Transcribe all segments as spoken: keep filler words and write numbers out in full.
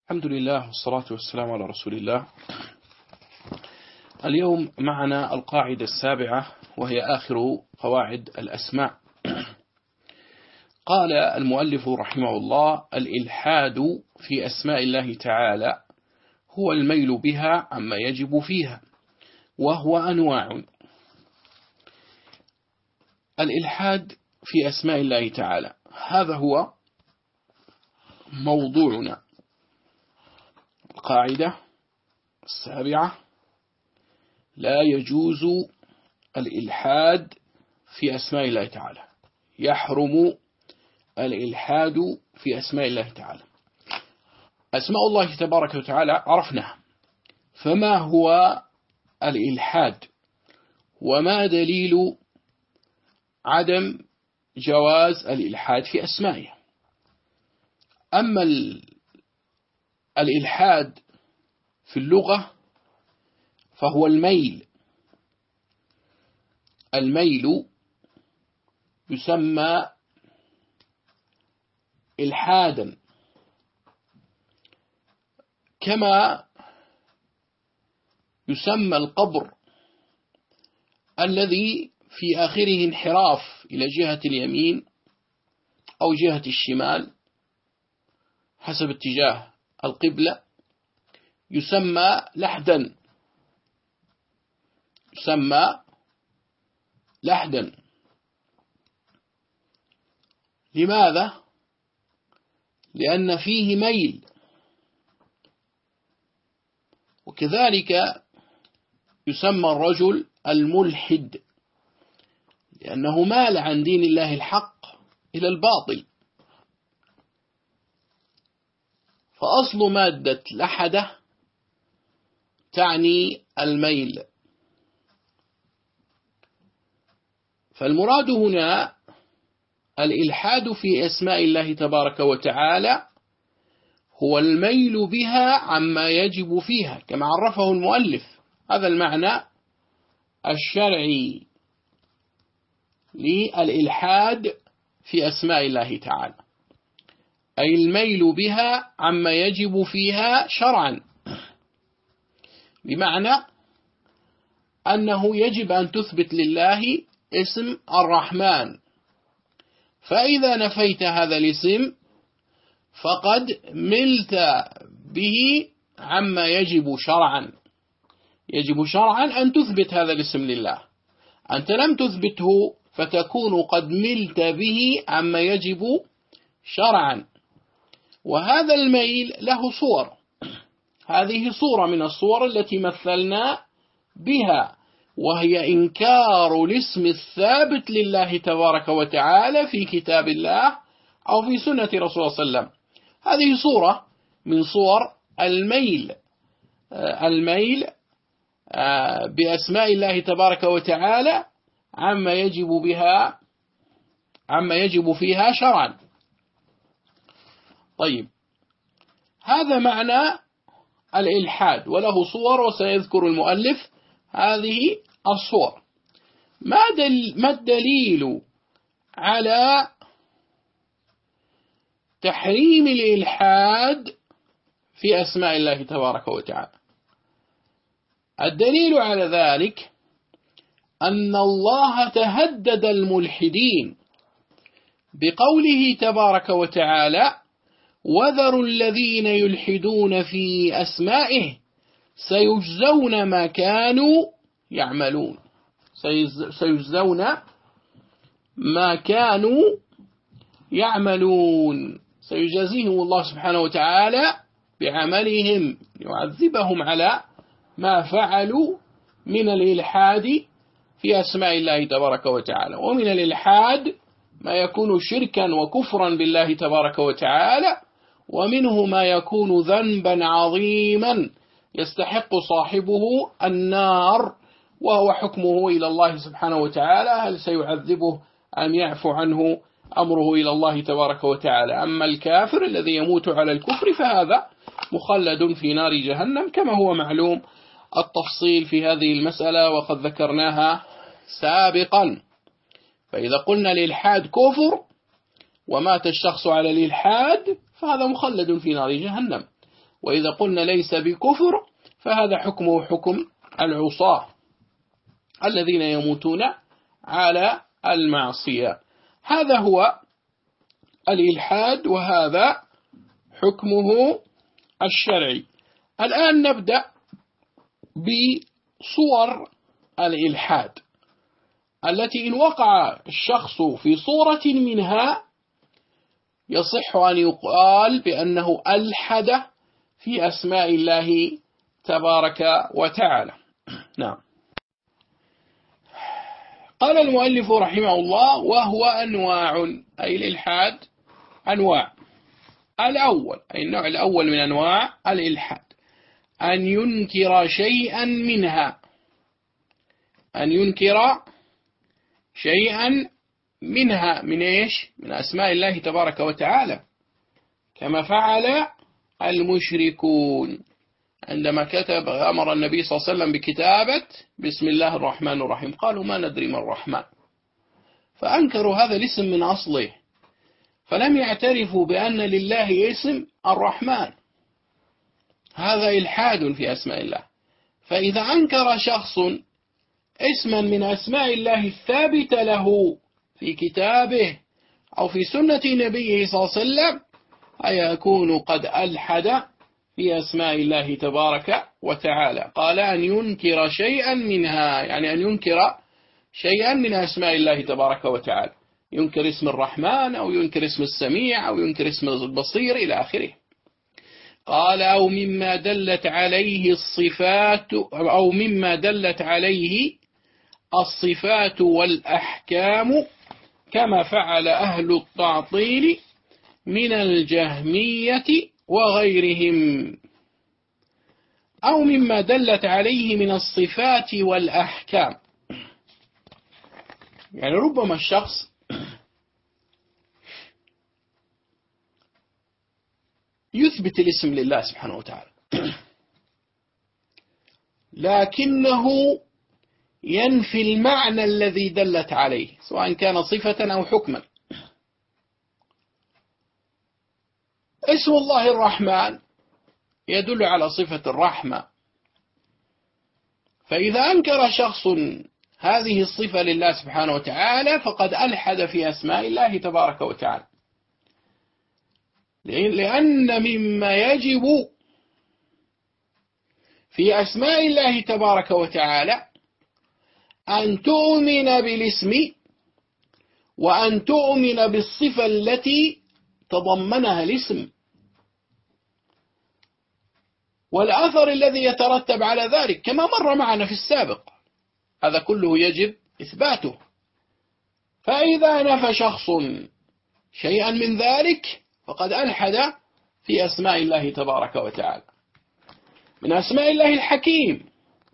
الحمد لله والصلاة والسلام على رسول الله. اليوم معنا القاعدة السابعة وهي آخر قواعد الأسماء. قال المؤلف رحمه الله: الإلحاد في أسماء الله تعالى هو الميل بها عما يجب فيها، وهو أنواع. الإلحاد في أسماء الله تعالى هذا هو موضوعنا. القاعدة السابعة: لا يجوز الإلحاد في أسماء الله تعالى، يحرم الإلحاد في أسماء الله تعالى. أسماء الله تبارك وتعالى عرفناها، فما هو الإلحاد وما دليل عدم جواز الإلحاد في أسمائه؟ أما الإلحاد في اللغة فهو الميل. الميل يسمى إلحادا، كما يسمى القبر الذي في آخره انحراف إلى جهة اليمين أو جهة الشمال حسب اتجاه القبلة، يسمى لحدا يسمى لحدا لماذا؟ لأن فيه ميل. وكذلك يسمى الرجل الملحد لأنه مال عن دين الله الحق إلى الباطل. فأصل مادة لحدة تعني الميل. فالمراد هنا الإلحاد في أسماء الله تبارك وتعالى هو الميل بها عما يجب فيها، كما عرفه المؤلف. هذا المعنى الشرعي للإلحاد في أسماء الله تعالى، أي الميل بها عما يجب فيها شرعا، بمعنى أنه يجب أن تثبت لله اسم الرحمن، فإذا نفيت هذا الاسم فقد ملت به عما يجب شرعا. يجب شرعا أن تثبت هذا الاسم لله، أنت لم تثبته فتكون قد ملت به عما يجب شرعا. وهذا الميل له صور، هذه صورة من الصور التي مثلنا بها، وهي إنكار الاسم الثابت لله تبارك وتعالى في كتاب الله أو في سنة رسول الله صلى الله عليه وسلم. هذه صورة من صور الميل، الميل بأسماء الله تبارك وتعالى عما يجب بها عما يجب فيها شرعا. طيب، هذا معنى الإلحاد، وله صور وسيذكر المؤلف هذه الصور. ما الدليل على تحريم الإلحاد في أسماء الله تبارك وتعالى؟ الدليل على ذلك أن الله تهدد الملحدين بقوله تبارك وتعالى: وذروا الذين يلحدون في أسمائه سيجزون ما كانوا يعملون. سيجزون ما كانوا يعملون، سيجازيهم الله سبحانه وتعالى بعملهم، يعذبهم على ما فعلوا من الإلحاد في أسماء الله تبارك وتعالى. ومن الإلحاد ما يكون شركا وكفرا بالله تبارك وتعالى، ومنه ما يكون ذنبا عظيما يستحق صاحبه النار، وهو حكمه إلى الله سبحانه وتعالى، هل سيعذبه أم يعفو عنه؟ أمره إلى الله تبارك وتعالى. أما الكافر الذي يموت على الكفر فهذا مخلد في نار جهنم، كما هو معلوم التفصيل في هذه المسألة وقد ذكرناها سابقا. فإذا قلنا الإلحاد كفر ومات الشخص على الإلحاد فهذا مخلد في نار جهنم. وإذا قلنا ليس بكفر فهذا حكمه حكم العصاة الذين يموتون على المعصية. هذا هو الإلحاد وهذا حكمه الشرعي. الآن نبدأ بصور الإلحاد التي إن وقع الشخص في صورة منها يصح أن يقال بأنه ألحد في أسماء الله تبارك وتعالى. نعم. قال المؤلف رحمه الله: وهو أنواع، أي الإلحاد أنواع. الأول، أي النوع الأول من أنواع الإلحاد، أن ينكر شيئا منها، أن ينكر شيئا منها، من إيش؟ من أسماء الله تبارك وتعالى، كما فعل المشركون عندما كتب أمر النبي صلى الله عليه وسلم بكتابة بسم الله الرحمن الرحيم، قالوا ما ندري ما الرحمن، فأنكروا هذا الاسم من أصله، فلم يعترفوا بأن لله اسم الرحمن. هذا إلحاد في أسماء الله. فإذا أنكر شخص اسما من أسماء الله الثابت له في كتابه أو في سنة نبيه صلى الله عليه وسلم أيكون قد ألحد في أسماء الله تبارك وتعالى. قال أن ينكر شيئا منها، يعني أن ينكر شيئا من أسماء الله تبارك وتعالى، ينكر اسم الرحمن أو ينكر اسم السميع أو ينكر اسم البصير إلى آخره. قال أو مما دلت عليه الصفات أو مما دلت عليه الصفات والأحكام، كما فعل أهل التعطيل من الجهمية وغيرهم. أو مما دلت عليه من الصفات والأحكام، يعني ربما الشخص يثبت الاسم لله سبحانه وتعالى لكنه ينفي المعنى الذي دلت عليه، سواء كان صفة أو حكما. اسم الله الرحمن يدل على صفة الرحمة، فإذا أنكر شخص هذه الصفة لله سبحانه وتعالى فقد ألحد في أسماء الله تبارك وتعالى، لأن مما يجب في أسماء الله تبارك وتعالى أن تؤمن بالاسم وأن تؤمن بالصفة التي تضمنها الاسم والأثر الذي يترتب على ذلك، كما مر معنا في السابق. هذا كله يجب إثباته. فإذا نفى شخص شيئا من ذلك فقد ألحد في أسماء الله تبارك وتعالى. من أسماء الله الحكيم،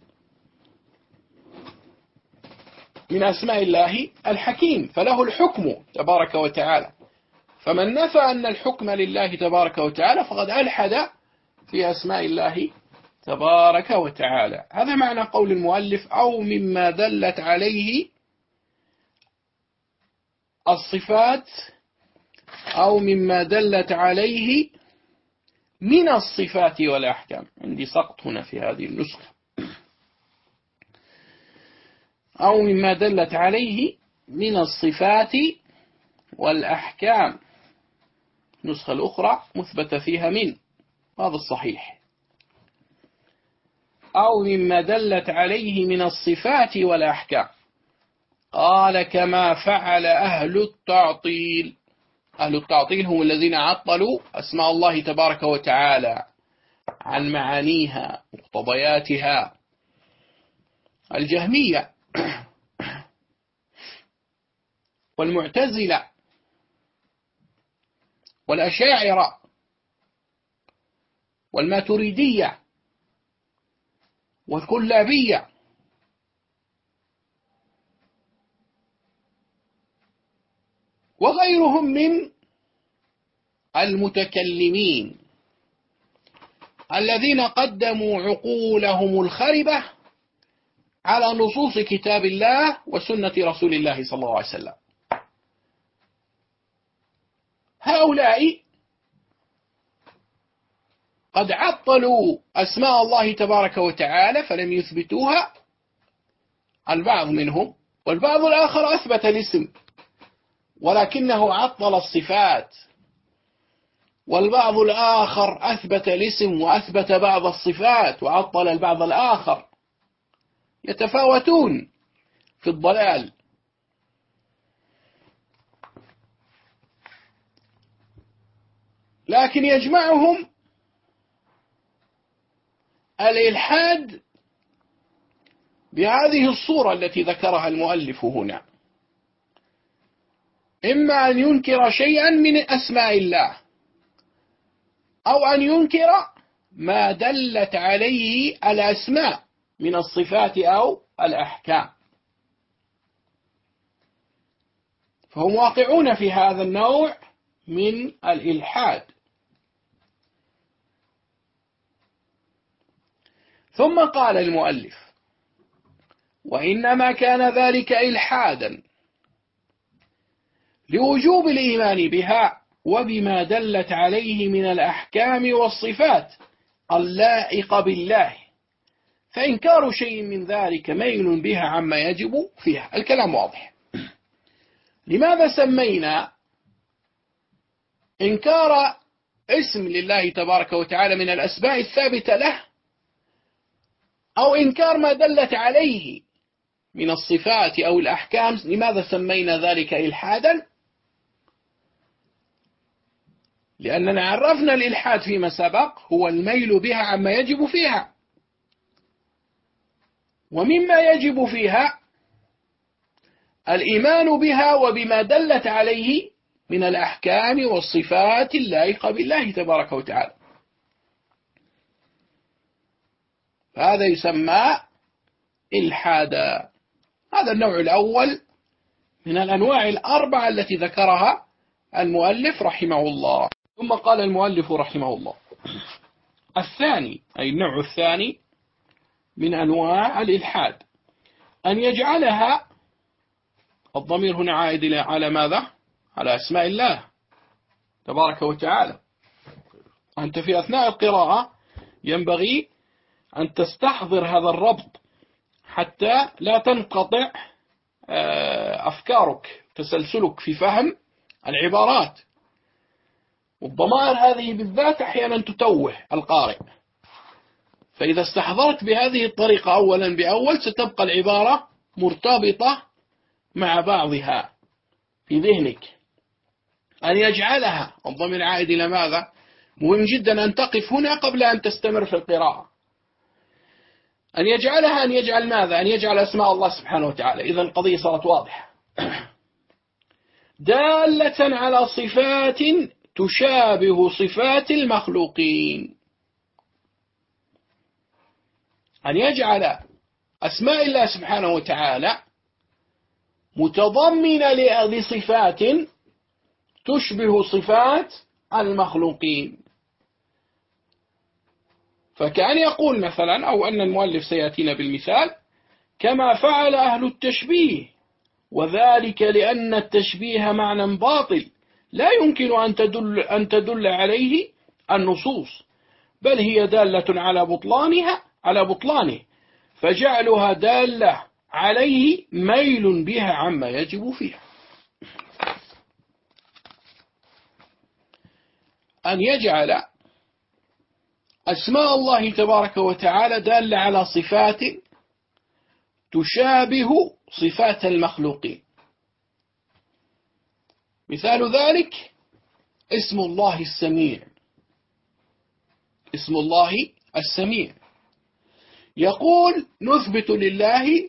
من أسماء الله الحكيم، فله الحكم تبارك وتعالى. فمن نفى أن الحكم لله تبارك وتعالى فقد ألحد في أسماء الله تبارك وتعالى. هذا معنى قول المؤلف أو مما دلت عليه الصفات أو مما دلت عليه من الصفات والأحكام. عندي سقط هنا في هذه النسخة. أو مما دلت عليه من الصفات والأحكام. النسخة الأخرى مثبت فيها من، هذا الصحيح. أو مما دلت عليه من الصفات والأحكام. قال كما فعل أهل التعطيل. أهل التعطيل هم الذين عطلوا أسماء الله تبارك وتعالى عن معانيها مقتضياتها. الجهمية والمعتزلة والأشاعرة والماتريدية والكلابية وغيرهم من المتكلمين الذين قدموا عقولهم الخربة على نصوص كتاب الله وسنة رسول الله صلى الله عليه وسلم. هؤلاء قد عطلوا أسماء الله تبارك وتعالى فلم يثبتوها البعض منهم، والبعض الآخر أثبت الاسم ولكنه عطل الصفات، والبعض الآخر أثبت الاسم وأثبت بعض الصفات وعطل البعض الآخر، يتفاوتون في الضلال. لكن يجمعهم الإلحاد بهذه الصورة التي ذكرها المؤلف هنا، إما أن ينكر شيئا من أسماء الله أو أن ينكر ما دلت عليه الأسماء من الصفات أو الأحكام، فهم واقعون في هذا النوع من الإلحاد. ثم قال المؤلف: وإنما كان ذلك إلحادا لوجوب الإيمان بها وبما دلت عليه من الأحكام والصفات اللائقة بالله، فإنكار شيء من ذلك ميل بها عما يجب فيها. الكلام واضح. لماذا سمينا إنكار اسم لله تبارك وتعالى من الأسماء الثابتة له أو إنكار ما دلت عليه من الصفات أو الأحكام، لماذا سمينا ذلك إلحادا؟ لأننا عرفنا الإلحاد فيما سبق هو الميل بها عما يجب فيها، ومما يجب فيها الإيمان بها وبما دلت عليه من الأحكام والصفات اللائقة بالله تبارك وتعالى، هذا يسمى إلحادا. هذا النوع الأول من الأنواع الأربعة التي ذكرها المؤلف رحمه الله. ثم قال المؤلف رحمه الله: الثاني، أي النوع الثاني من أنواع الإلحاد، أن يجعلها، الضمير هنا عائد على ماذا؟ على أسماء الله تبارك وتعالى. أنت في أثناء القراءة ينبغي أن تستحضر هذا الربط حتى لا تنقطع أفكارك، تسلسلك في فهم العبارات، والضمائر هذه بالذات أحيانا تتوه القارئ، فإذا استحضرت بهذه الطريقة أولا بأول ستبقى العبارة مرتبطة مع بعضها في ذهنك. أن يجعلها، الضمير عائد إلى ماذا؟ مهم جدا أن تقف هنا قبل أن تستمر في القراءة. أن يجعلها، أن يجعل ماذا؟ أن يجعل أسماء الله سبحانه وتعالى. إذن القضية صارت واضحة. دالة على صفات تشابه صفات المخلوقين، أن يجعل أسماء الله سبحانه وتعالى متضمنة لصفات تشبه صفات المخلوقين. فكأن يقول مثلا، أو أن المؤلف سيأتينا بالمثال: كما فعل أهل التشبيه، وذلك لأن التشبيه معنى باطل لا يمكن أن تدل, أن تدل عليه النصوص، بل هي دالة على بطلانها على بطلانه، فجعلها دالة عليه ميل بها عما يجب فيها. أن يجعل أسماء الله تبارك وتعالى دالة على صفات تشابه صفات المخلوقين. مثال ذلك اسم الله السميع. اسم الله السميع يقول: نثبت لله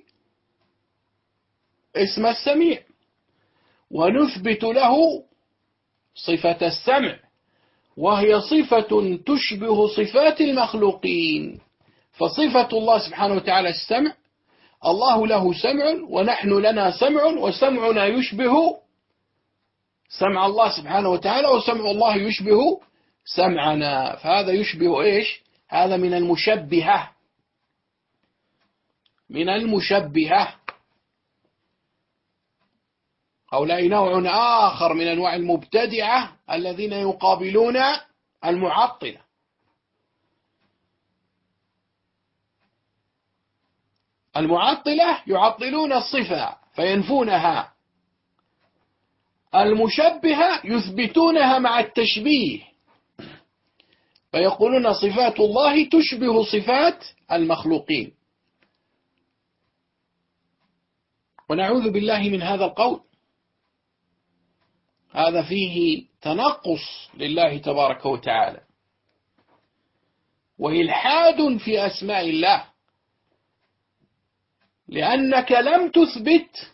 اسم السميع، ونثبت له صفة السمع، وهي صفة تشبه صفات المخلوقين. فصفة الله سبحانه وتعالى السمع، الله له سمع ونحن لنا سمع، وسمعنا يشبه سمع الله سبحانه وتعالى، وسمع الله يشبه سمعنا، فهذا يشبه إيش؟ هذا من المشبهة، من المشبهة. هؤلاء نوع آخر من أنواع المبتدعة الذين يقابلون المعطلة. المعطلة يعطلون الصفة فينفونها، المشبهة يثبتونها مع التشبيه فيقولون صفات الله تشبه صفات المخلوقين. ونعوذ بالله من هذا القول، هذا فيه تنقص لله تبارك وتعالى وإلحاد في أسماء الله، لأنك لم تثبت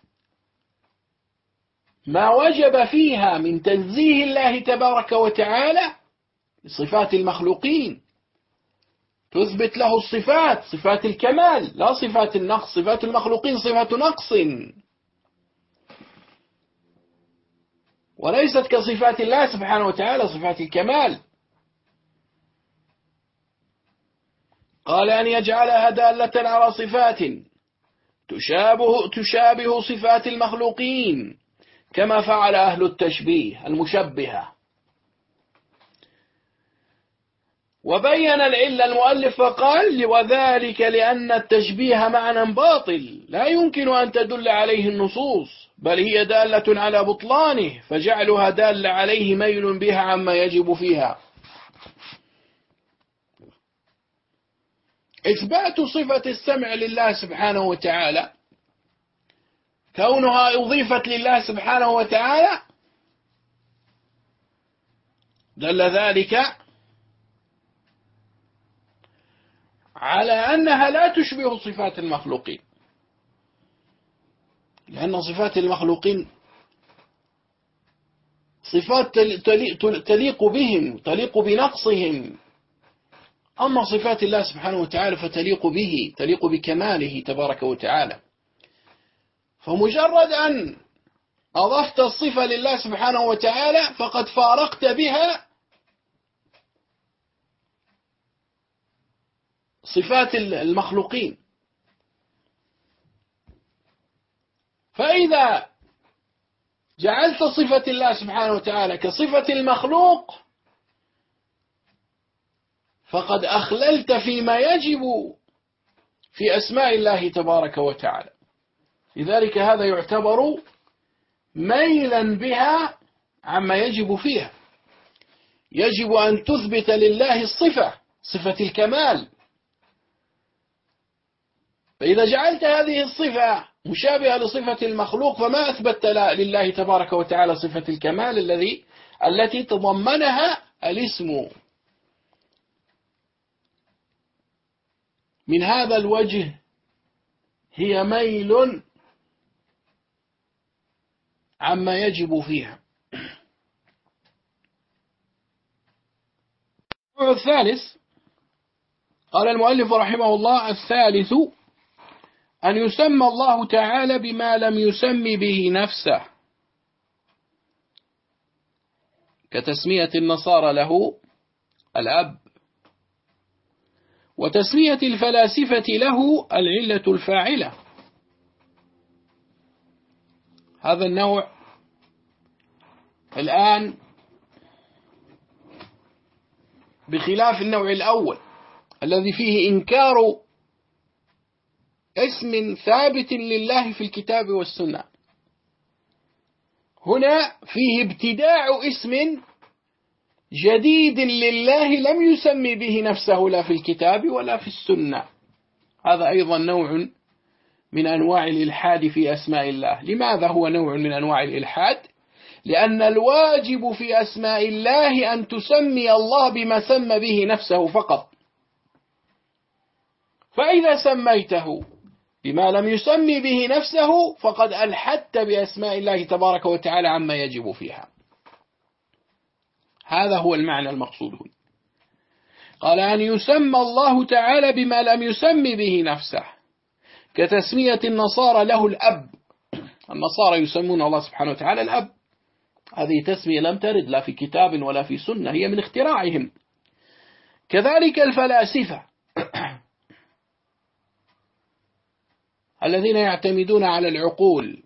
ما وجب فيها من تنزيه الله تبارك وتعالى صفات المخلوقين، تثبت له الصفات، صفات الكمال لا صفات النقص. صفات المخلوقين صفات نقص وليست كصفات الله سبحانه وتعالى صفات الكمال. قال أن يجعلها دالة على صفات تشابه, تشابه صفات المخلوقين كما فعل أهل التشبيه المشبهة. وبين العلة المؤلف فقال: وذلك لأن التشبيه معنى باطل لا يمكن أن تدل عليه النصوص، بل هي دالة على بطلانه، فجعلها دالة عليه ميل بها عما يجب فيها. إثبات صفة السمع لله سبحانه وتعالى، كونها أضيفت لله سبحانه وتعالى، دل ذلك على أنها لا تشبه صفات المخلوقين، لأن صفات المخلوقين صفات تليق بهم، تليق بنقصهم، أما صفات الله سبحانه وتعالى فتليق به، تليق بكماله تبارك وتعالى. فمجرد أن أضفت الصفة لله سبحانه وتعالى فقد فارقت بها صفات المخلوقين. فإذا جعلت صفة الله سبحانه وتعالى كصفة المخلوق فقد أخللت فيما يجب في أسماء الله تبارك وتعالى. لذلك هذا يعتبر ميلا بها عما يجب فيها. يجب أن تثبت لله الصفة، صفة الكمال، فإذا جعلت هذه الصفة مشابهة لصفة المخلوق فما أثبت لله تبارك وتعالى صفة الكمال الذي التي تضمنها الاسم. من هذا الوجه هي ميل عما يجب فيها. الثالث قال المؤلف رحمه الله: الثالث أن يسمى الله تعالى بما لم يسم به نفسه، كتسمية النصارى له الأب، وتسمية الفلاسفة له العلة الفاعلة. هذا النوع الآن بخلاف النوع الأول الذي فيه إنكار اسم ثابت لله في الكتاب والسنة. هنا فيه ابتداع اسم جديد لله لم يسمي به نفسه لا في الكتاب ولا في السنة. هذا أيضا نوع من أنواع الإلحاد في أسماء الله. لماذا هو نوع من أنواع الإلحاد؟ لأن الواجب في أسماء الله أن تسمي الله بما سمى به نفسه فقط، فإذا سميته بما لم يسمي به نفسه فقد ألحدت بأسماء الله تبارك وتعالى عما يجب فيها. هذا هو المعنى المقصود هنا. قال: أن يسمى الله تعالى بما لم يسمي به نفسه، كتسمية النصارى له الأب. النصارى يسمون الله سبحانه وتعالى الأب، هذه تسمية لم ترد لا في كتاب ولا في سنة، هي من اختراعهم. كذلك الفلاسفة الذين يعتمدون على العقول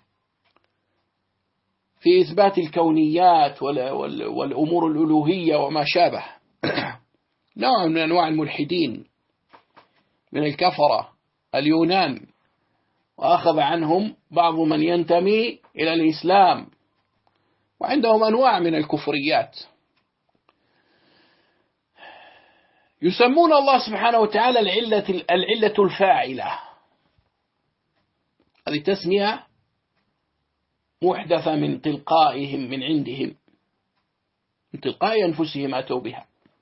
في إثبات الكونيات والأمور الألوهية وما شابه، نوع من أنواع الملحدين من الكفرة اليونان، وأخذ عنهم بعض من ينتمي إلى الإسلام، وعندهم أنواع من الكفريات. يسمون الله سبحانه وتعالى العلة, العلة الفاعلة. هذه تسمية محدثة من تلقائهم، من عندهم، من تلقاء أنفسهم أتوا بها.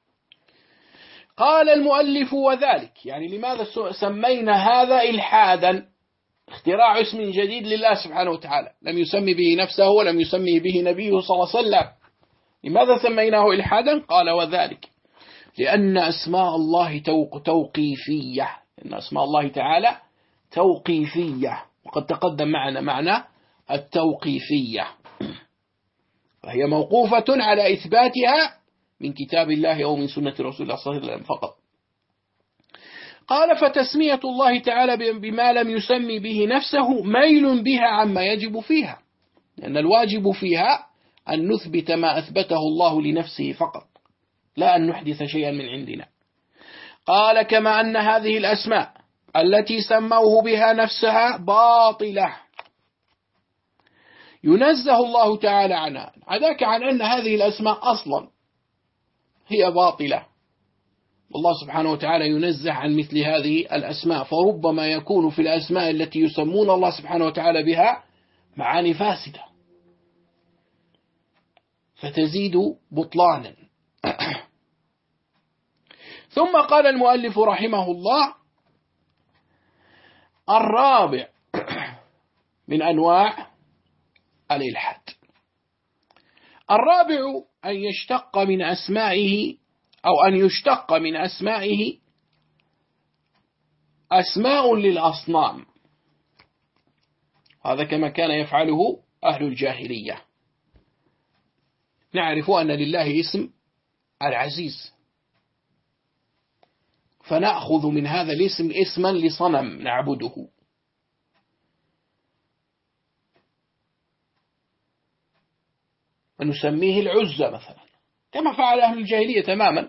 قال المؤلف وذلك، يعني لماذا سمينا هذا إلحادا؟ اختراع اسم جديد لله سبحانه وتعالى لم يسمي به نفسه ولم يسمي به نبيه صلى الله عليه وسلم. لماذا سميناه إلحادا؟ قال وذلك لأن أسماء الله توقيفية، لأن أسماء الله تعالى توقيفية، وقد تقدم معنا معنى التوقيفية، فهي موقوفة على إثباتها من كتاب الله أو من سنة رسول الله صلى الله عليه وسلم فقط. قال فتسمية الله تعالى بما لم يسمي به نفسه ميل بها عما يجب فيها، لأن الواجب فيها أن نثبت ما أثبته الله لنفسه فقط، لا أن نحدث شيئا من عندنا. قال كما أن هذه الأسماء التي سموه بها نفسها باطلة ينزه الله تعالى عنها، عداك عن أن هذه الأسماء أصلا هي باطلة، والله سبحانه وتعالى ينزه عن مثل هذه الأسماء، فربما يكون في الأسماء التي يسمون الله سبحانه وتعالى بها معاني فاسدة فتزيد بطلانا. ثم قال المؤلف رحمه الله الرابع من أنواع الإلحاد، الرابع أن يشتق من أسمائه أو أن يشتق من أسمائه أسماء للأصنام، هذا كما كان يفعله أهل الجاهلية. نعرف أن لله اسم العزيز، فنأخذ من هذا الاسم اسما لصنم نعبده، ونسميه العزة مثلا كما فعل أهل الجاهلية تماما.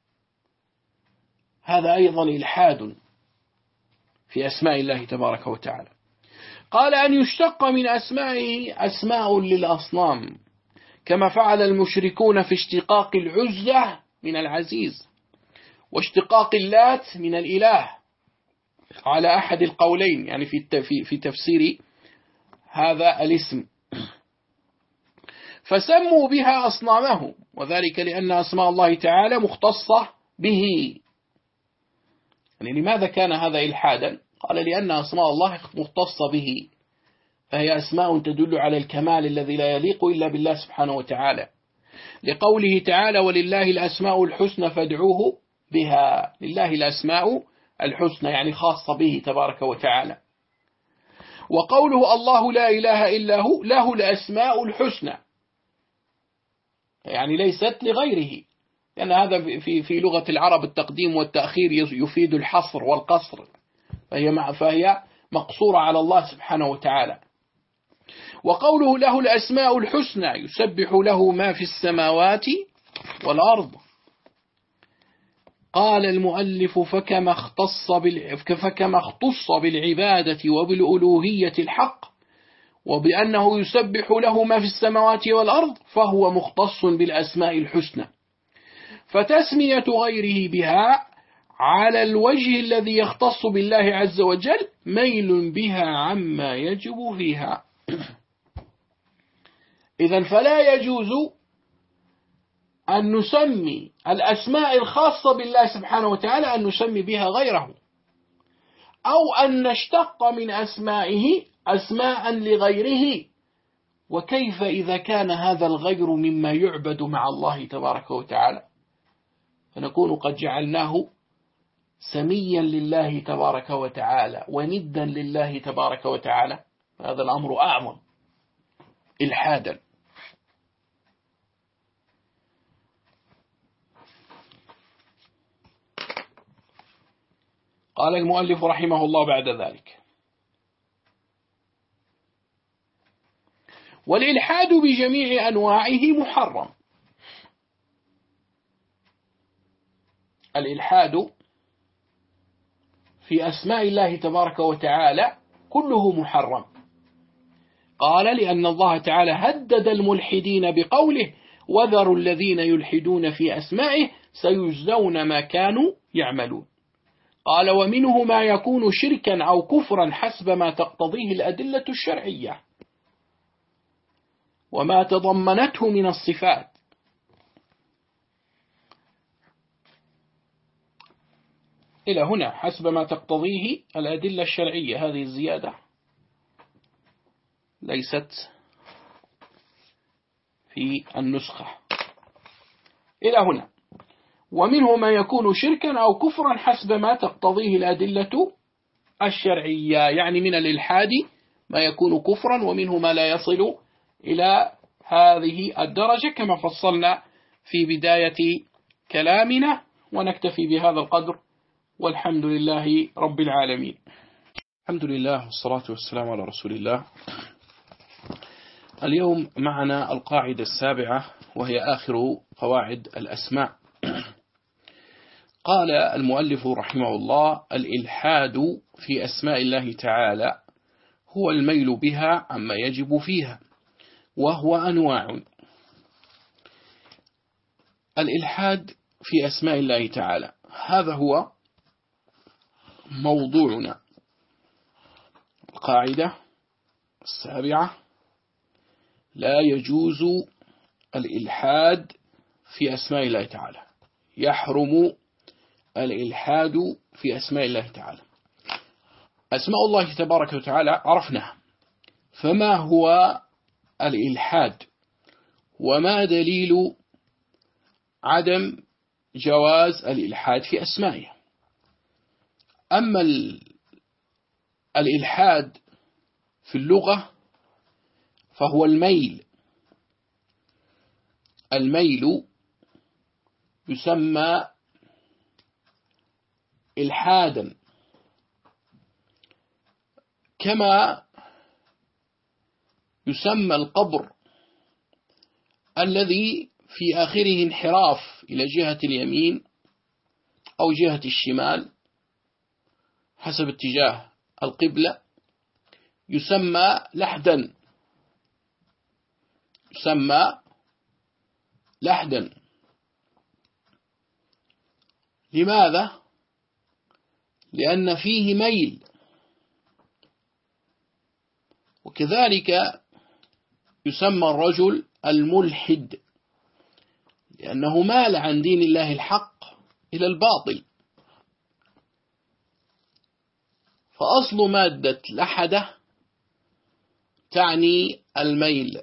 هذا أيضا إلحاد في أسماء الله تبارك وتعالى. قال أن يشتق من أسمائه أسماء للأصنام كما فعل المشركون في اشتقاق العزة من العزيز، واشتقاق اللات من الإله على أحد القولين، يعني في تفسير هذا الاسم. فسموا بها أصنامهم، وذلك لأن أسماء الله تعالى مختصة به. يعني لماذا كان هذا إلحادا؟ قال لأن أسماء الله مختصة به، فهي أسماء تدل على الكمال الذي لا يليق إلا بالله سبحانه وتعالى، لقوله تعالى ولله الأسماء الحسنى فادعوه بها. لله الأسماء الحسنى يعني خاصة به تبارك وتعالى. وقوله الله لا إله إلا هو له الأسماء الحسنى، يعني ليست لغيره، لأن هذا في في لغة العرب التقديم والتأخير يفيد الحصر والقصر، فهي فهي مقصورة على الله سبحانه وتعالى. وقوله له الأسماء الحسنى يسبح له ما في السماوات والأرض. قال المؤلف فكما اختص فكما اختص بالعبادة وبالألوهية الحق، وبأنه يسبح له ما في السماوات والأرض، فهو مختص بالأسماء الحسنى، فتسمية غيره بها على الوجه الذي يختص بالله عز وجل ميل بها عما يجب فيها. إذن فلا يجوز أن نسمي الأسماء الخاصة بالله سبحانه وتعالى أن نسمي بها غيره، أو أن نشتق من أسمائه أسماء لغيره. وكيف إذا كان هذا الغير مما يعبد مع الله تبارك وتعالى، فنكون قد جعلناه سميا لله تبارك وتعالى وندا لله تبارك وتعالى. هذا الأمر أعظم إلحادا. قال المؤلف رحمه الله بعد ذلك والإلحاد بجميع أنواعه محرم. الإلحاد في أسماء الله تبارك وتعالى كله محرم. قال لأن الله تعالى هدد الملحدين بقوله وذروا الذين يلحدون في أسمائه سيجزون ما كانوا يعملون. قال ومنه ما يكون شركا أو كفرا حسب ما تقتضيه الأدلة الشرعية وما تضمنته من الصفات. إلى هنا حسب ما تقتضيه الأدلة الشرعية، هذه الزيادة ليست في النسخة. إلى هنا ومنه ما يكون شركا أو كفرا حسب ما تقتضيه الأدلة الشرعية، يعني من الإلحاد ما يكون كفرا ومنه ما لا يصل إلى هذه الدرجة كما فصلنا في بداية كلامنا. ونكتفي بهذا القدر والحمد لله رب العالمين. الحمد لله والصلاة والسلام على رسول الله. اليوم معنا القاعدة السابعة وهي آخر قواعد الأسماء. قال المؤلف رحمه الله الإلحاد في أسماء الله تعالى هو الميل بها عما يجب فيها، وهو أنواع. الإلحاد في أسماء الله تعالى هذا هو موضوعنا. القاعدة السابعة لا يجوز الإلحاد في أسماء الله تعالى، يحرم الإلحاد في أسماء الله تعالى. أسماء الله تبارك وتعالى عرفناها، فما هو الإلحاد وما دليل عدم جواز الإلحاد في أسمائه؟ أما الإلحاد في اللغة فهو الميل. الميل يسمى إلحادا، كما يسمى القبر الذي في آخره انحراف إلى جهة اليمين أو جهة الشمال حسب اتجاه القبلة يسمى لحدا، يسمى لحدا. لماذا؟ لأن فيه ميل. وكذلك يسمى الرجل الملحد لأنه مال عن دين الله الحق إلى الباطل. فأصل مادة لحدة تعني الميل.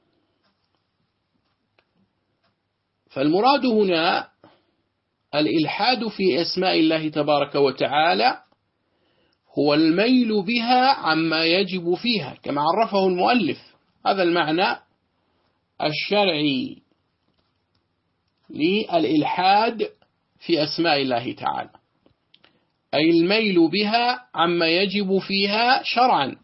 فالمراد هنا الإلحاد في أسماء الله تبارك وتعالى هو الميل بها عما يجب فيها كما عرفه المؤلف. هذا المعنى الشرعي للإلحاد في أسماء الله تعالى، أي الميل بها عما يجب فيها شرعا،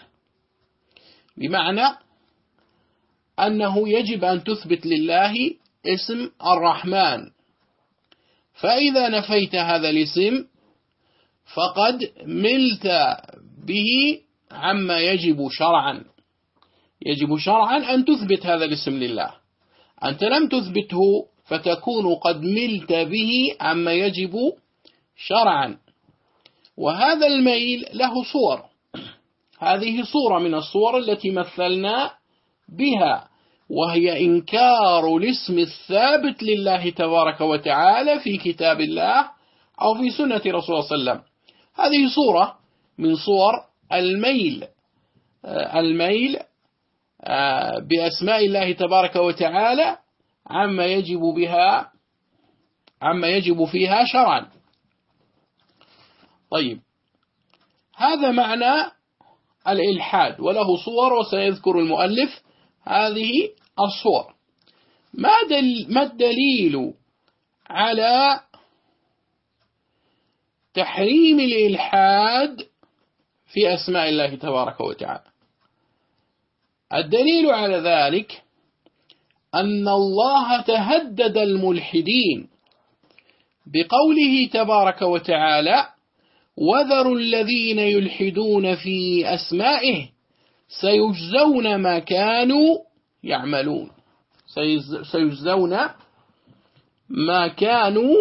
بمعنى أنه يجب أن تثبت لله اسم الرحمن، فإذا نفيت هذا الاسم فقد ملت به عما يجب شرعا. يجب شرعا أن تثبت هذا الاسم لله، أنت لم تثبته فتكون قد ملت به عما يجب شرعا. وهذا الميل له صور، هذه صورة من الصور التي مثلنا بها، وهي إنكار الاسم الثابت لله تبارك وتعالى في كتاب الله أو في سنة رسول الله صلى الله عليه وسلم. هذه صورة من صور الميل، الميل بأسماء الله تبارك وتعالى عما يجب بها عما يجب فيها شرعا. طيب، هذا معنى الإلحاد وله صور، وسيذكر المؤلف هذه الصور. ما الدليل على تحريم الإلحاد في أسماء الله تبارك وتعالى؟ الدليل على ذلك أن الله تهدد الملحدين بقوله تبارك وتعالى وذروا الذين يلحدون في أسمائه سيجزون ما كانوا يعملون. سيجزون ما كانوا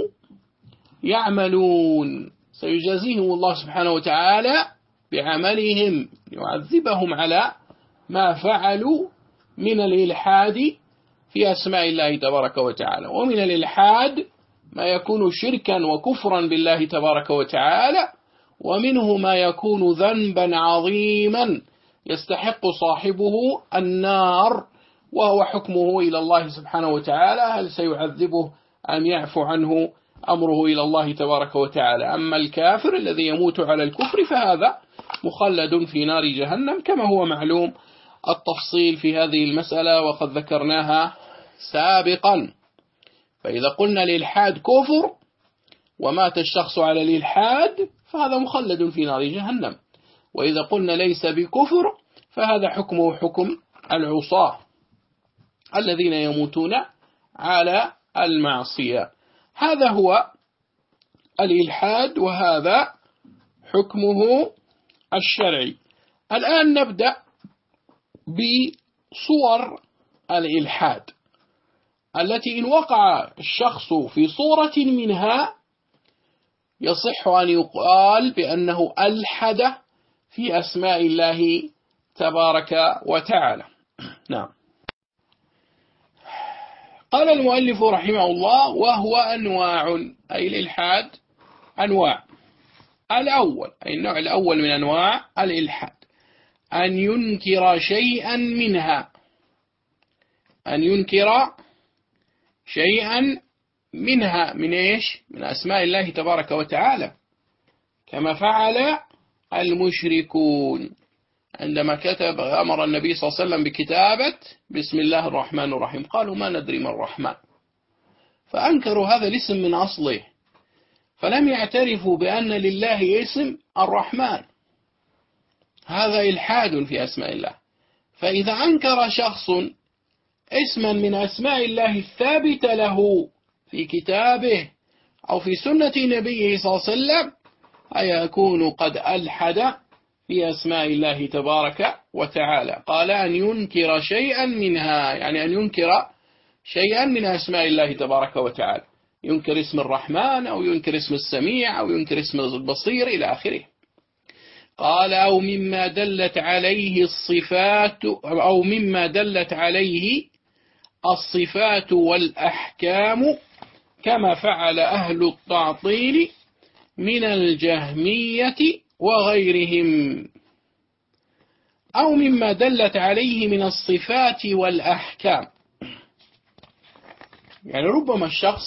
يعملون، سيجازيهم الله سبحانه وتعالى بعملهم، يعذبهم على ما فعلوا من الإلحاد في أسماء الله تبارك وتعالى. ومن الإلحاد ما يكون شركا وكفرا بالله تبارك وتعالى، ومنه ما يكون ذنبا عظيما يستحق صاحبه النار، وهو حكمه إلى الله سبحانه وتعالى، هل سيعذبه أم يعفو عنه، أمره إلى الله تبارك وتعالى. أما الكافر الذي يموت على الكفر فهذا مخلد في نار جهنم، كما هو معلوم التفصيل في هذه المسألة وقد ذكرناها سابقا. فإذا قلنا الإلحاد كفر ومات الشخص على الإلحاد فهذا مخلد في نار جهنم، وإذا قلنا ليس بكفر فهذا حكمه حكم العصاة الذين يموتون على المعصية. هذا هو الإلحاد وهذا حكمه الشرعي. الآن نبدأ بصور الإلحاد التي إن وقع الشخص في صورة منها يصح أن يقال بأنه ألحد في أسماء الله تبارك وتعالى. نعم. قال المؤلف رحمه الله: وهو أنواع، أي الإلحاد أنواع. الأول، أي النوع الأول من أنواع الإلحاد، أن ينكر شيئا منها، أن ينكر شيئا منها، من إيش؟ من أسماء الله تبارك وتعالى، كما فعل المشركون عندما كتب أمر النبي صلى الله عليه وسلم بكتابة بسم الله الرحمن الرحيم، قالوا ما ندري ما الرحمن، فأنكروا هذا الاسم من أصله، فلم يعترفوا بأن لله اسم الرحمن. هذا إلحاد في أسماء الله. فإذا أنكر شخص اسما من أسماء الله الثابتة له في كتابه أو في سنة نبيه صلى الله عليه وسلم فيكون قد ألحد في أسماء الله تبارك وتعالى. قال أن ينكر شيئا منها، يعني أن ينكر شيئا من أسماء الله تبارك وتعالى، ينكر اسم الرحمن أو ينكر اسم السميع أو ينكر اسم البصير إلى آخره. قال أو مما دلت عليه الصفات أو مما دلت عليه الصفات والأحكام، كما فعل أهل التعطيل من الجهمية وغيرهم. أو مما دلت عليه من الصفات والأحكام، يعني ربما الشخص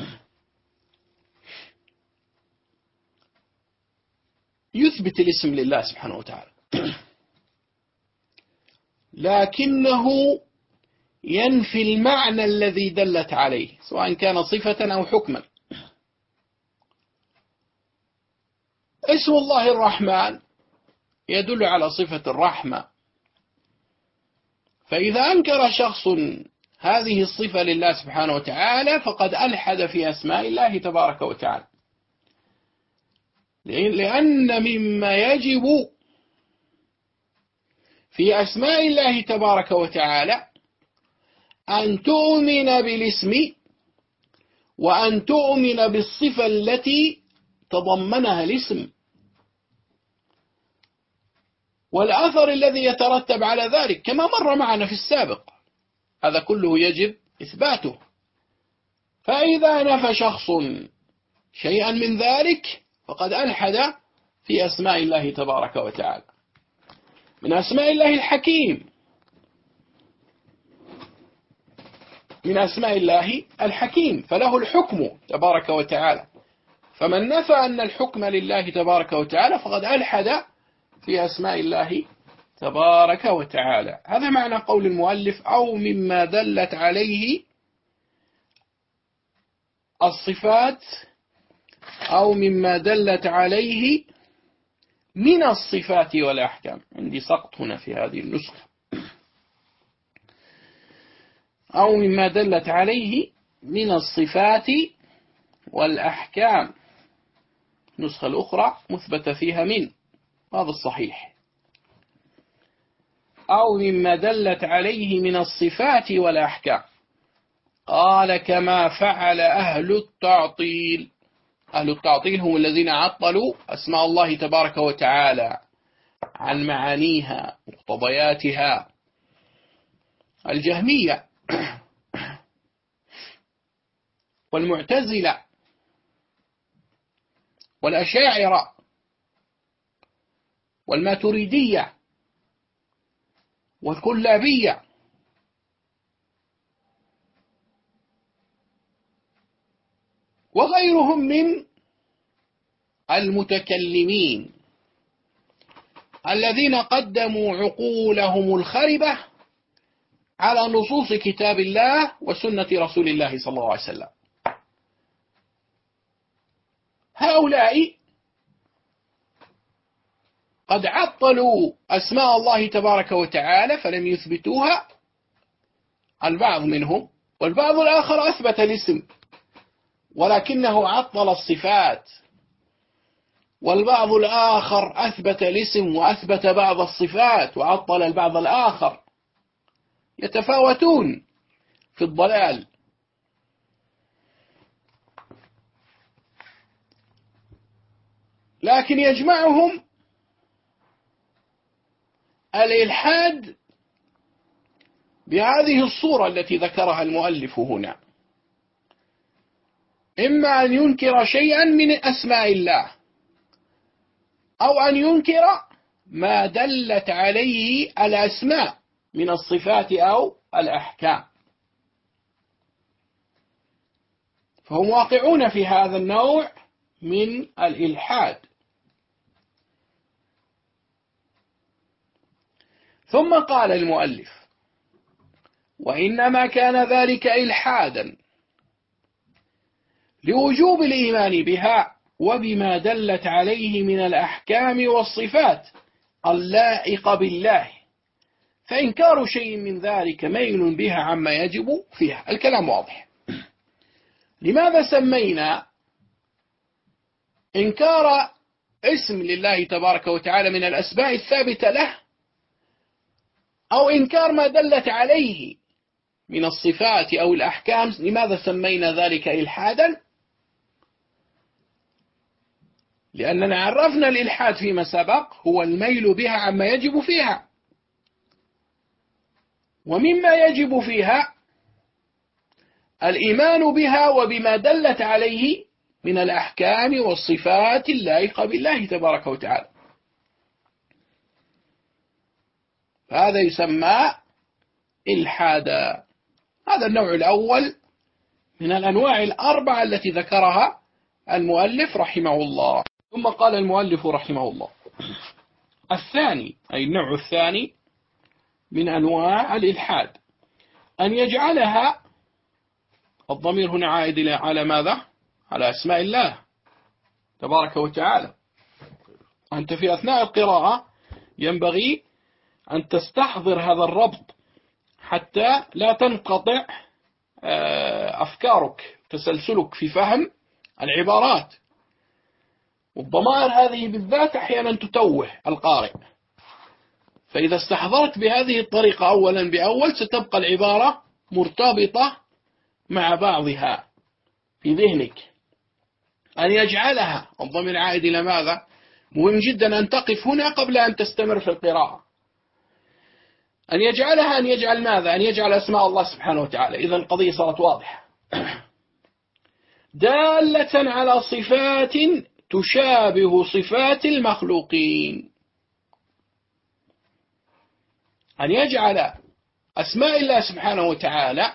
يثبت الاسم لله سبحانه وتعالى لكنه ينفي المعنى الذي دلت عليه، سواء كان صفة أو حكما. اسم الله الرحمن يدل على صفة الرحمة، فإذا أنكر شخص هذه الصفة لله سبحانه وتعالى فقد ألحد في أسماء الله تبارك وتعالى، لأن مما يجب في أسماء الله تبارك وتعالى أن تؤمن بالاسم وأن تؤمن بالصفة التي تضمنها الاسم والأثر الذي يترتب على ذلك، كما مر معنا في السابق. هذا كله يجب إثباته. فإذا نفى شخص شيئا من ذلك فقد ألحد في أسماء الله تبارك وتعالى. من أسماء الله الحكيم، من أسماء الله الحكيم، فله الحكم تبارك وتعالى، فمن نفى أن الحكم لله تبارك وتعالى فقد ألحد في أسماء الله تبارك وتعالى. هذا معنى قول المؤلف أو مما دلت عليه الصفات أو مما دلت عليه من الصفات والأحكام. عندي سقط هنا في هذه النسخة. أو مما دلت عليه من الصفات والأحكام. النسخة الأخرى مثبت فيها من، هذا الصحيح. أو مما دلت عليه من الصفات والأحكام. قال كما فعل أهل التعطيل. أهل التعطيل هم الذين عطلوا أسماء الله تبارك وتعالى عن معانيها مقتضياتها. الجهمية والمعتزلة والأشاعرة والماتريدية والكلابية وغيرهم من المتكلمين الذين قدموا عقولهم الخربة على نصوص كتاب الله وسنة رسول الله صلى الله عليه وسلم. هؤلاء قد عطلوا أسماء الله تبارك وتعالى فلم يثبتوها البعض منهم، والبعض الآخر أثبت الاسم ولكنه عطل الصفات، والبعض الآخر أثبت الاسم وأثبت بعض الصفات وعطل البعض الآخر. يتفاوتون في الضلال. لكن يجمعهم الإلحاد بهذه الصورة التي ذكرها المؤلف هنا، إما أن ينكر شيئا من أسماء الله أو أن ينكر ما دلت عليه الأسماء من الصفات أو الأحكام، فهم واقعون في هذا النوع من الإلحاد. ثم قال المؤلف: وإنما كان ذلك إلحادا لوجوب الإيمان بها وبما دلت عليه من الأحكام والصفات اللائقة بالله، فإنكار شيء من ذلك ميل بها عما يجب فيها. الكلام واضح. لماذا سمينا إنكار اسم لله تبارك وتعالى من الأسماء الثابتة له أو إنكار ما دلت عليه من الصفات أو الأحكام، لماذا سمينا ذلك إلحادا؟ لأننا عرفنا الإلحاد فيما سبق هو الميل بها عما يجب فيها، ومما يجب فيها الإيمان بها وبما دلت عليه من الأحكام والصفات اللائقة بالله تبارك وتعالى. هذا يسمى إلحادا. هذا النوع الأول من الأنواع الأربعة التي ذكرها المؤلف رحمه الله. ثم قال المؤلف رحمه الله: الثاني، أي النوع الثاني من أنواع الإلحاد، أن يجعلها، الضمير هنا عائد على ماذا؟ على أسماء الله تبارك وتعالى. أنت في أثناء القراءة ينبغي أن تستحضر هذا الربط حتى لا تنقطع أفكارك، تسلسلك في فهم العبارات، والضمائر هذه بالذات أحيانا تتوه القارئ، فإذا استحضرت بهذه الطريقة أولا بأول ستبقى العبارة مرتبطة مع بعضها في ذهنك. أن يجعلها، الضمير عائد إلى ماذا؟ مهم جدا أن تقف هنا قبل أن تستمر في القراءة. أن يجعلها، أن يجعل ماذا؟ أن يجعل أسماء الله سبحانه وتعالى. إذا القضية صارت واضحة. دالة على صفات تشابه صفات المخلوقين. أن يجعل أسماء الله سبحانه وتعالى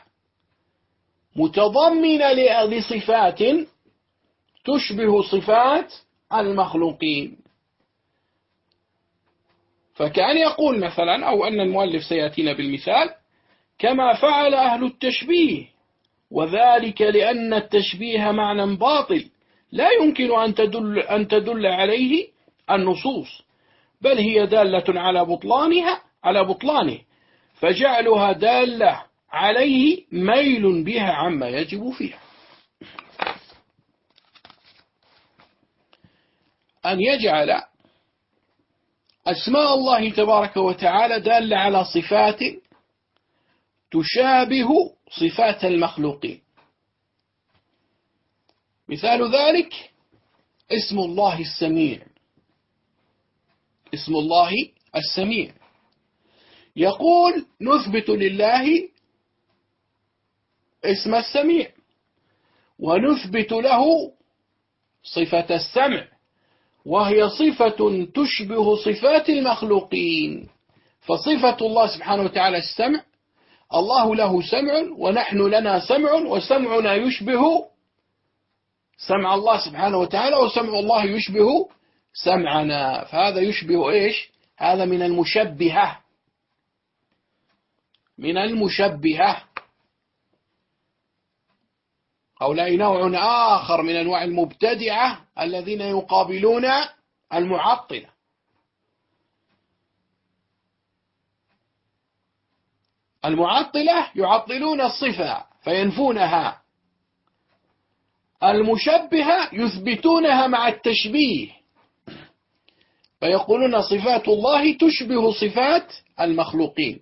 متضمنة لصفات تشبه صفات المخلوقين. فكأن يقول مثلا، أو أن المؤلف سيأتينا بالمثال: كما فعل أهل التشبيه، وذلك لأن التشبيه معنى باطل لا يمكن أن تدل, أن تدل عليه النصوص، بل هي دالة على بطلانها على بطلانه، فجعلها دالة عليه ميل بها عما يجب فيها. أن يجعل أسماء الله تبارك وتعالى دالة على صفات تشابه صفات المخلوقين. مثال ذلك اسم الله السميع. اسم الله السميع يقول نثبت لله اسم السميع، ونثبت له صفة السمع، وهي صفة تشبه صفات المخلوقين. فصفة الله سبحانه وتعالى السمع، الله له سمع ونحن لنا سمع، وسمعنا يشبه سمع الله سبحانه وتعالى، وسمع الله يشبه سمعنا، فهذا يشبه إيش؟ هذا من المشبهة، من المشبهة. هؤلاء نوع آخر من أنواع المبتدعة الذين يقابلون المعطلة. المعطلة يعطلون الصفة فينفونها، المشبهة يثبتونها مع التشبيه فيقولون صفات الله تشبه صفات المخلوقين.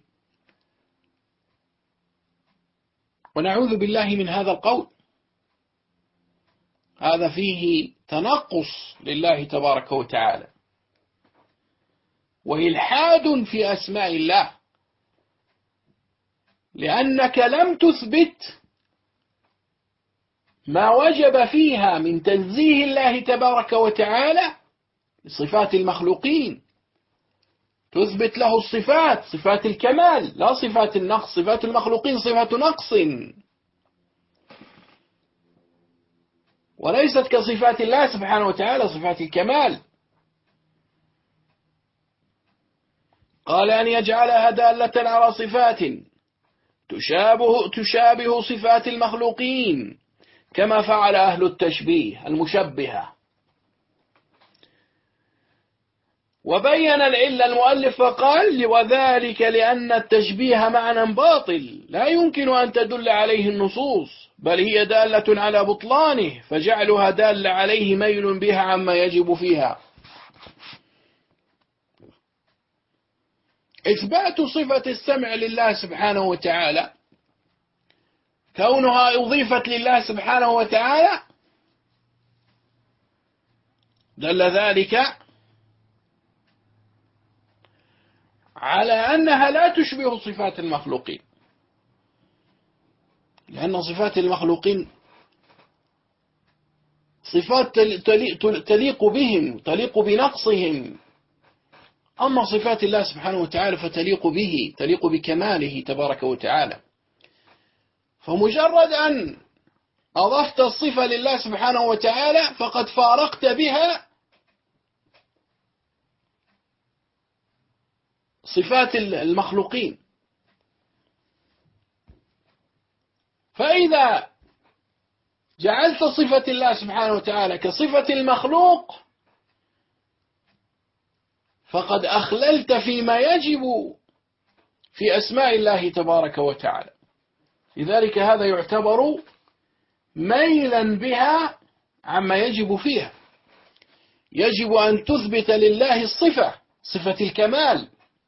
ونعوذ بالله من هذا القول، هذا فيه تنقص لله تبارك وتعالى وإلحاد في أسماء الله، لأنك لم تثبت ما وجب فيها من تنزيه الله تبارك وتعالى صفات المخلوقين. تثبت له الصفات، صفات الكمال لا صفات النقص. صفات المخلوقين صفات نقص وليست كصفات الله سبحانه وتعالى صفات الكمال. قال أن يجعلها دالة على صفات تشابه, تشابه صفات المخلوقين كما فعل أهل التشبيه المشبهة. وبين العلة المؤلف فقال وذلك لأن التشبيه معنى باطل لا يمكن أن تدل عليه النصوص، بل هي دالة على بطلانه، فجعلها دالة عليه ميل بها عما يجب فيها. إثبات صفة السمع لله سبحانه وتعالى، كونها أضيفت لله سبحانه وتعالى، دل ذلك على أنها لا تشبه صفات المخلوقين، لأن صفات المخلوقين صفات تليق بهم، تليق بنقصهم، أما صفات الله سبحانه وتعالى فتليق به، تليق بكماله تبارك وتعالى. فمجرد أن أضفت الصفة لله سبحانه وتعالى فقد فارقت بها صفات المخلوقين. فإذا جعلت صفة الله سبحانه وتعالى كصفة المخلوق فقد أخللت فيما يجب في أسماء الله تبارك وتعالى. لذلك هذا يعتبر ميلا بها عما يجب فيها. يجب أن تثبت لله الصفة، صفة الكمال،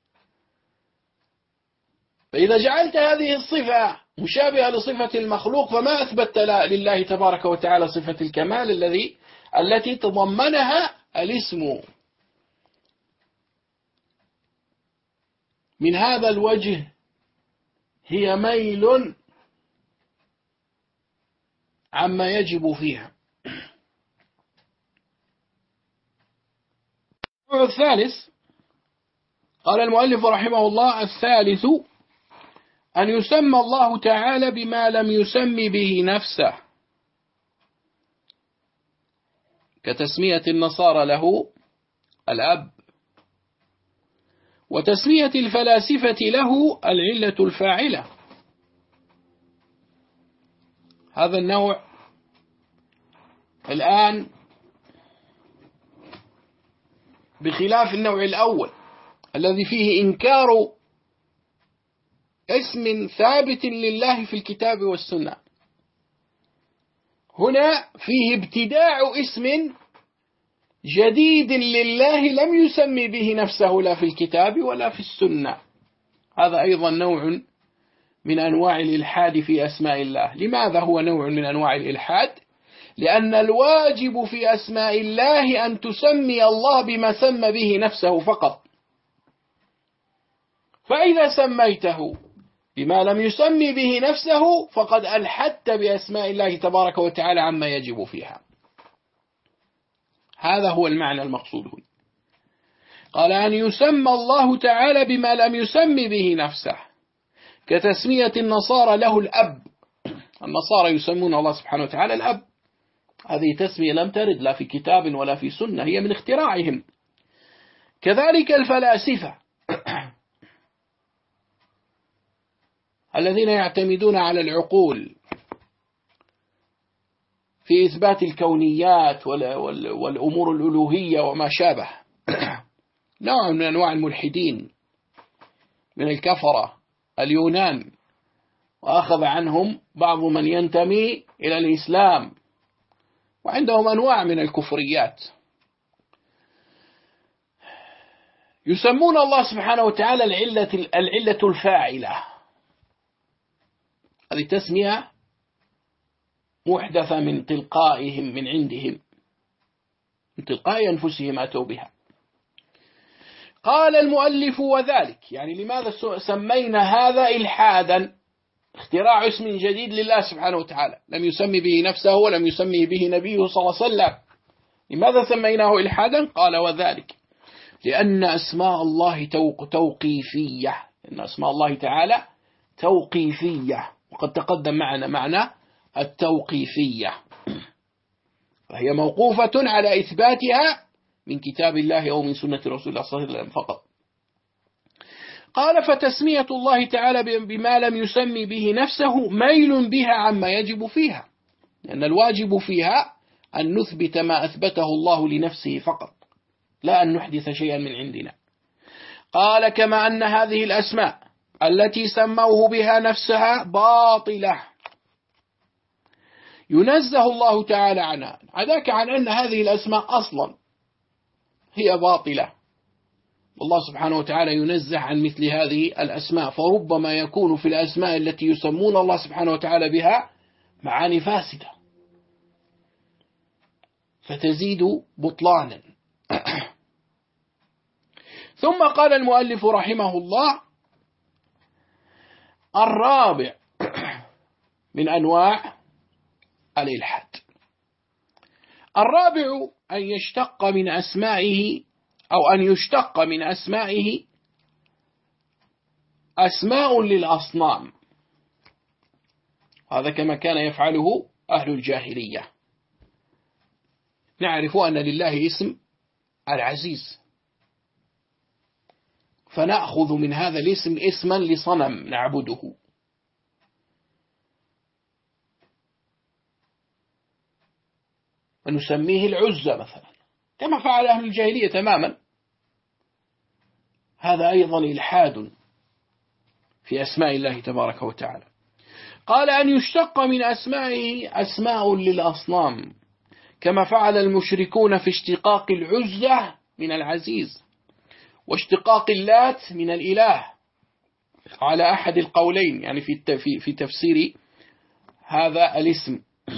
فإذا جعلت هذه الصفة مشابهة لصفة المخلوق فما أثبت لله تبارك وتعالى صفة الكمال الذي التي تضمنها الاسم. من هذا الوجه هي ميل عما يجب فيها. الثالث قال المؤلف رحمه الله: الثالث أن يسمى الله تعالى بما لم يسم به نفسه، كتسمية النصارى له الأب، وتسمية الفلاسفة له العلة الفاعلة. هذا النوع الآن بخلاف النوع الأول الذي فيه إنكار اسم ثابت لله في الكتاب والسنة. هنا فيه ابتداع اسم جديد لله لم يسمي به نفسه لا في الكتاب ولا في السنة. هذا أيضا نوع من أنواع الإلحاد في أسماء الله. لماذا هو نوع من أنواع الإلحاد؟ لأن الواجب في أسماء الله أن تسمي الله بما سمى به نفسه فقط، فإذا سميته بما لم يسمي به نفسه فقد ألحدت بأسماء الله تبارك وتعالى عما يجب فيها. هذا هو المعنى المقصود هنا. قال أن يسمى الله تعالى بما لم يسمي به نفسه، كتسمية النصارى له الأب. النصارى يسمون الله سبحانه وتعالى الأب، هذه تسمية لم ترد لا في كتاب ولا في سنة، هي من اختراعهم. كذلك الفلاسفة الذين يعتمدون على العقول في إثبات الكونيات والأمور الألوهية وما شابه، نوع من أنواع الملحدين من الكفرة اليونان، وأخذ عنهم بعض من ينتمي إلى الإسلام، وعندهم أنواع من الكفريات. يسمون الله سبحانه وتعالى العلة, العلة الفاعلة. هذه تسمية محدثة من تلقائهم، من عندهم، من تلقاء أنفسهم أتوا بها. قال المؤلف وذلك، يعني لماذا سمينا هذا إلحادا؟ اختراع اسم جديد لله سبحانه وتعالى لم يسمي به نفسه ولم يسمي به نبيه صلى الله عليه وسلم. لماذا سميناه إلحادا؟ قال وذلك لأن أسماء الله توقيفية، لأن أسماء الله تعالى توقيفية، وقد تقدم معنا معنى التوقيفية، فهي موقوفة على إثباتها من كتاب الله أو من سنة رسول الله صلى الله عليه وسلم فقط. قال فتسمية الله تعالى بما لم يسمي به نفسه ميل بها عما يجب فيها، لأن الواجب فيها أن نثبت ما أثبته الله لنفسه فقط، لا أن نحدث شيئا من عندنا. قال كما أن هذه الأسماء التي سموه بها نفسها باطلة ينزه الله تعالى عنها، عداك عن أن هذه الأسماء أصلا هي باطلة، والله سبحانه وتعالى ينزه عن مثل هذه الأسماء. فربما يكون في الأسماء التي يسمون الله سبحانه وتعالى بها معاني فاسدة فتزيد بطلانا. ثم قال المؤلف رحمه الله الرابع من أنواع الإلحاد، الرابع أن يشتق من أسمائه أو أن يشتق من أسمائه أسماء للأصنام، هذا كما كان يفعله أهل الجاهلية. نعرف أن لله اسم العزيز، فنأخذ من هذا الاسم اسما لصنم نعبده، ونسميه العزة مثلا كما فعل أهل الجاهلية تماما. هذا أيضا إلحاد في أسماء الله تبارك وتعالى. قال أن يشتق من أسمائه أسماء للأصنام كما فعل المشركون في اشتقاق العزة من العزيز، واشتقاق اللات من الإله، على أحد القولين يعني في في تفسير هذا الاسم.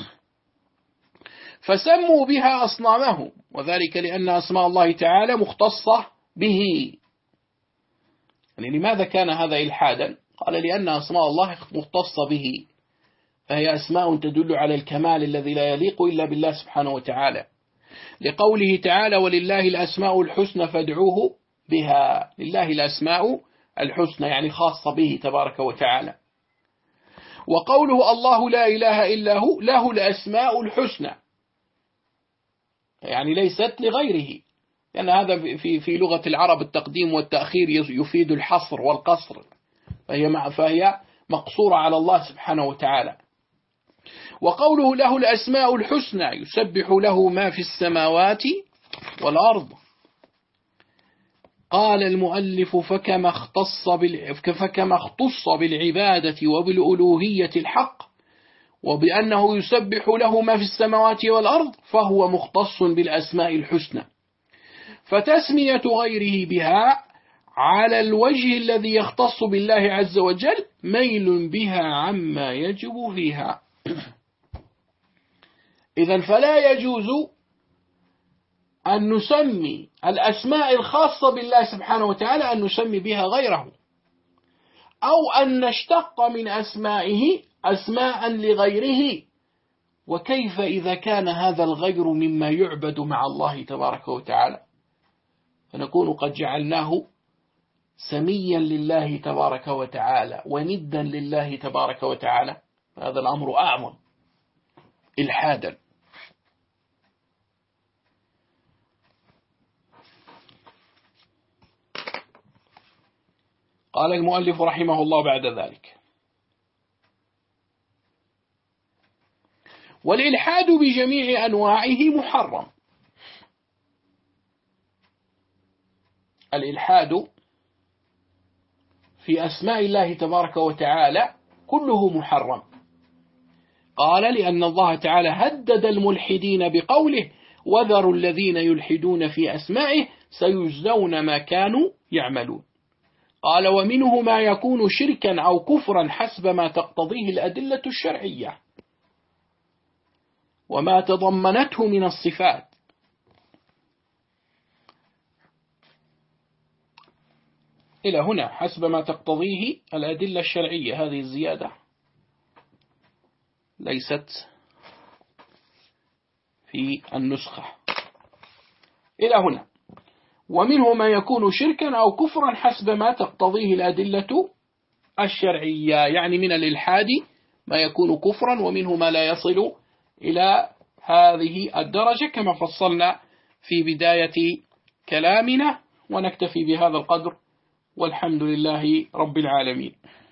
فسموا بها أصنامهم، وذلك لأن أسماء الله تعالى مختصة به. يعني لماذا كان هذا إلحادا؟ قال لأن أسماء الله مختصة به، فهي أسماء تدل على الكمال الذي لا يليق إلا بالله سبحانه وتعالى، لقوله تعالى ولله الأسماء الحسنى فادعوه بها. لله الأسماء الحسنى يعني خاصة به تبارك وتعالى. وقوله الله لا إله إلا هو له الأسماء الحسنى، يعني ليست لغيره، لأن هذا في في لغة العرب التقديم والتأخير يفيد الحصر والقصر، فهي فهي مقصورة على الله سبحانه وتعالى. وقوله له الأسماء الحسنى يسبح له ما في السماوات والأرض. قال المؤلف فكما اختص فكما اختص بالعبادة وبالألوهية الحق، وبأنه يسبح له ما في السماوات والأرض، فهو مختص بالأسماء الحسنى فتسمية غيره بها على الوجه الذي يختص بالله عز وجل ميل بها عما يجب فيها. إذن فلا يجوز أن نسمي الأسماء الخاصة بالله سبحانه وتعالى أن نسمي بها غيره، أو أن نشتق من أسمائه أسماء لغيره. وكيف إذا كان هذا الغير مما يعبد مع الله تبارك وتعالى، فنكون قد جعلناه سميا لله تبارك وتعالى وندا لله تبارك وتعالى. هذا الأمر أعظم إلحادا. قال المؤلف رحمه الله بعد ذلك: والإلحاد بجميع أنواعه محرم. الإلحاد في أسماء الله تبارك وتعالى كله محرم. قال: لأن الله تعالى هدد الملحدين بقوله: وذروا الذين يلحدون في أسمائه سيجزون ما كانوا يعملون. قال: ومنه ما يكون شركا أو كفرا حسب ما تقتضيه الأدلة الشرعية وما تضمنته من الصفات. إلى هنا حسب ما تقتضيه الأدلة الشرعية، هذه الزيادة ليست في النسخة. إلى هنا: ومنه ما يكون شركا أو كفرا حسب ما تقتضيه الأدلة الشرعية، يعني من الإلحاد ما يكون كفرا، ومنه ما لا يصل إلى هذه الدرجة كما فصلنا في بداية كلامنا. ونكتفي بهذا القدر، والحمد لله رب العالمين.